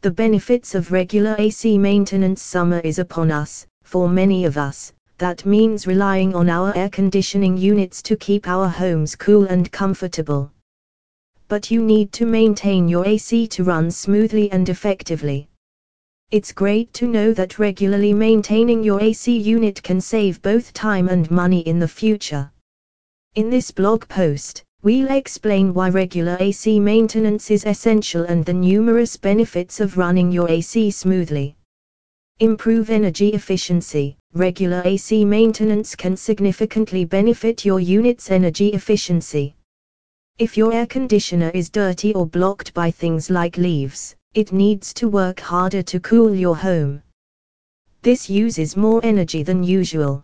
The benefits of regular AC maintenance. Summer is upon us. For many of us, that means relying on our air conditioning units to keep our homes cool and comfortable. But you need to maintain your AC to run smoothly and effectively. It's great to know that regularly maintaining your AC unit can save both time and money in the future. In this blog post, we'll explain why regular AC maintenance is essential and the numerous benefits of running your AC smoothly. Improve energy efficiency. Regular AC maintenance can significantly benefit your unit's energy efficiency. If your air conditioner is dirty or blocked by things like leaves, it needs to work harder to cool your home. This uses more energy than usual.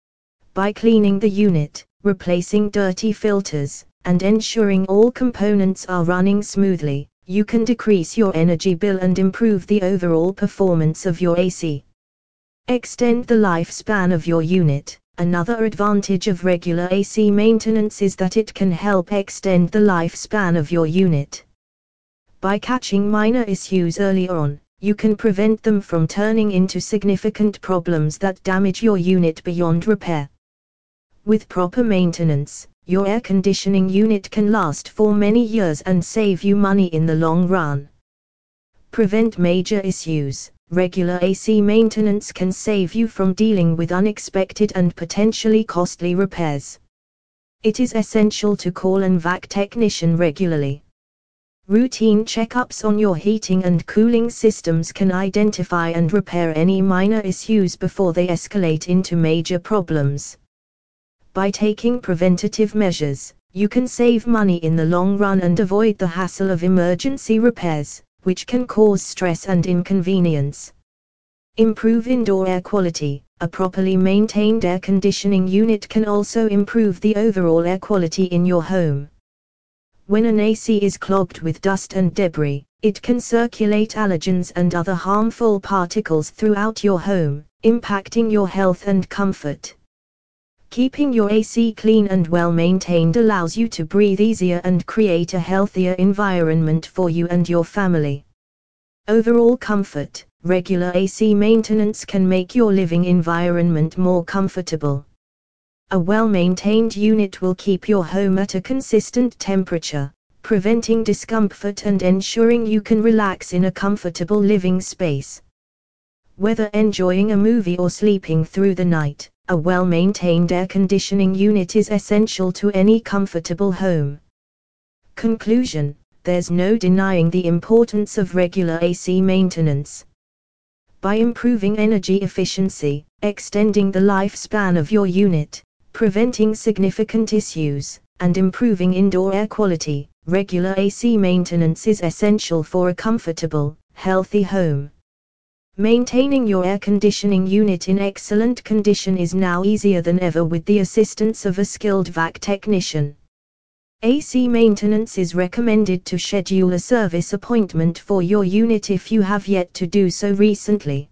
By cleaning the unit, replacing dirty filters, and ensuring all components are running smoothly, you can decrease your energy bill and improve the overall performance of your AC. Extend the lifespan of your unit. Another advantage of regular AC maintenance is that it can help extend the lifespan of your unit. By catching minor issues early on, you can prevent them from turning into significant problems that damage your unit beyond repair. With proper maintenance, your air conditioning unit can last for many years and save you money in the long run. Prevent major issues. Regular AC maintenance can save you from dealing with unexpected and potentially costly repairs. It is essential to call an HVAC technician regularly. Routine checkups on your heating and cooling systems can identify and repair any minor issues before they escalate into major problems. By taking preventative measures, you can save money in the long run and avoid the hassle of emergency repairs, which can cause stress and inconvenience. Improve indoor air quality. A properly maintained air conditioning unit can also improve the overall air quality in your home. When an AC is clogged with dust and debris, it can circulate allergens and other harmful particles throughout your home, impacting your health and comfort. Keeping your AC clean and well maintained allows you to breathe easier and create a healthier environment for you and your family. Overall comfort. Regular AC maintenance can make your living environment more comfortable. A well-maintained unit will keep your home at a consistent temperature, preventing discomfort and ensuring you can relax in a comfortable living space. Whether enjoying a movie or sleeping through the night, a well-maintained air conditioning unit is essential to any comfortable home. Conclusion: there's no denying the importance of regular AC maintenance. By improving energy efficiency, extending the lifespan of your unit, preventing significant issues, and improving indoor air quality, regular AC maintenance is essential for a comfortable, healthy home. Maintaining your air conditioning unit in excellent condition is now easier than ever with the assistance of a skilled HVAC technician. AC maintenance is recommended to schedule a service appointment for your unit if you have yet to do so recently.